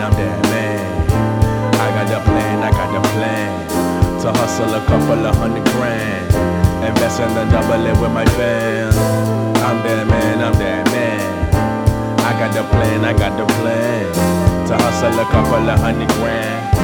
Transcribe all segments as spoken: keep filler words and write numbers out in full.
I'm that man. I got the plan, I got the plan to hustle a couple of hundred grand, invest in the double it with my fam. I'm that man, I'm that man. I got the plan, I got the plan to hustle a couple of hundred grand.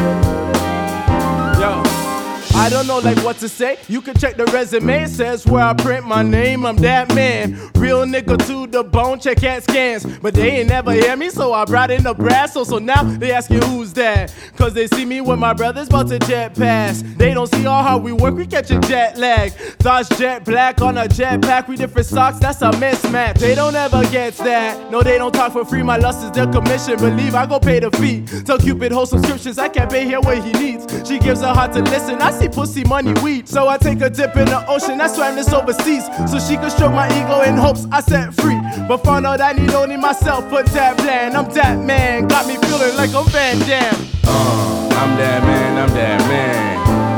Yo, I don't know like what to say. You can check the resume, it says where I print my name. I'm that man, real nigga to the bone. Check out scans, but they ain't never hear me, so I brought in the brass. So so now they asking who's that, cause they see me with my brothers about to jet pass. They don't see all how we work, we catch a jet lag. Thoughts jet black on a jet pack, we different socks, that's a mismatch. They don't ever get that, no they don't talk for free. My lust is their commission, believe I go pay the fee. Tell Cupid hold subscriptions, I can't pay here what he needs. She gives her heart to listen, I see pussy, money, weed. So I take a dip in the ocean, I swam this overseas, so she could stroke my ego in hopes I set free. But found out I need only myself for that plan. I'm that man, got me feeling like I'm Van Damme. Uh, I'm that man, I'm that man.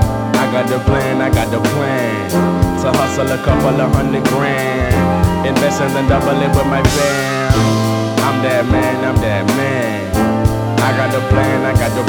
I got the plan, I got the plan to hustle a couple of hundred grand, invest in the double it with my fam. I'm that man, I'm that man. I got the plan, I got the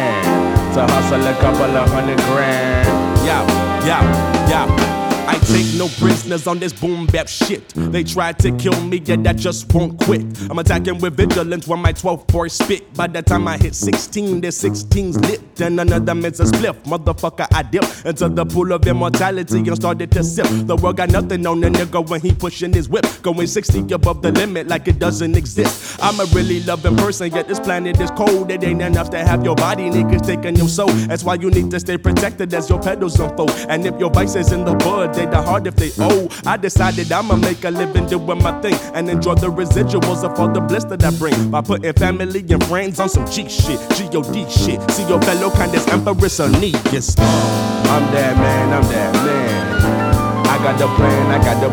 plan to hustle a couple of hundred grand. Yeah, yeah, yeah. I take no prisoners on this boom bap shit. They tried to kill me, yet I just won't quit. I'm attacking with vigilance when my twelfth boy spit. By the time I hit sixteen, the sixteen's lit, and another man's a spliff. Motherfucker, I dip into the pool of immortality and started to sip. The world got nothing on the nigga when he pushing his whip, going sixty above the limit like it doesn't exist. I'm a really loving person, yet this planet is cold. It ain't enough to have your body, niggas taking your soul. That's why you need to stay protected as your pedals unfold. And if your vice is in the bud, they the hard if they owe. I decided I'ma make a living doing my thing and enjoy the residuals of all the bliss that I bring by putting family and friends on some G shit, G O D shit. See your fellow kind as Empress Aeneas. I'm that man, I'm that man. I got the plan, I got the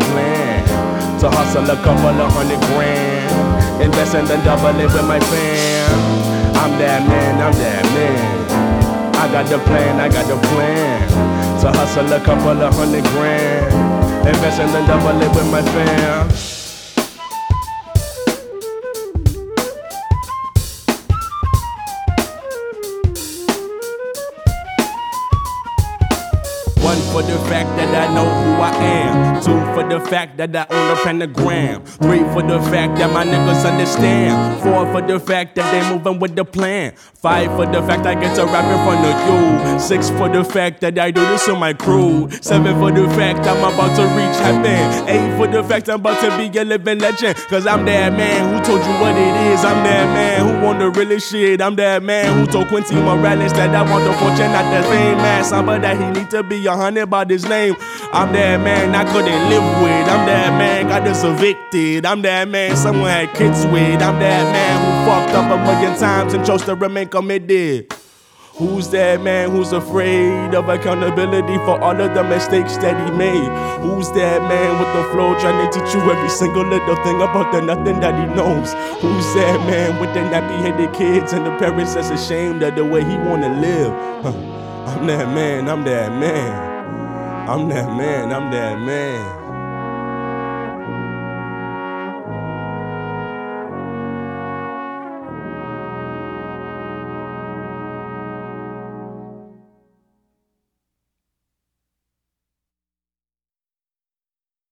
plan to hustle a couple of hundred grand, invest in the double it with my fam. I'm that man, I'm that man. I got the plan, I got the plan to hustle a couple of hundred grand, invest in the double it with my fam. One for the fact that I know who I am. Two for the fact that I own a pentagram. Three for the fact that my niggas understand. Four for the fact that they moving with the plan. Five for the fact I get to rap in front of you. Six for the fact that I do this to my crew. Seven for the fact I'm about to reach heaven. Eight for the fact I'm about to be a living legend. Cause I'm that man who told you what it is. I'm that man who want the realest shit. I'm that man who told Quincy Morales that I want the fortune, not the same man. Somebody that he need to be a hundred about his name. I'm that man I couldn't live with. I'm that man got us evicted. I'm that man someone had kids with. I'm that man who fucked up a million times and chose to remain committed. Who's that man who's afraid of accountability for all of the mistakes that he made? Who's that man with the flow trying to teach you every single little thing about the nothing that he knows? Who's that man with the nappy-headed kids and the parents that's ashamed of the way he wanna live? Huh. I'm that man, I'm that man. I'm that man, I'm that man.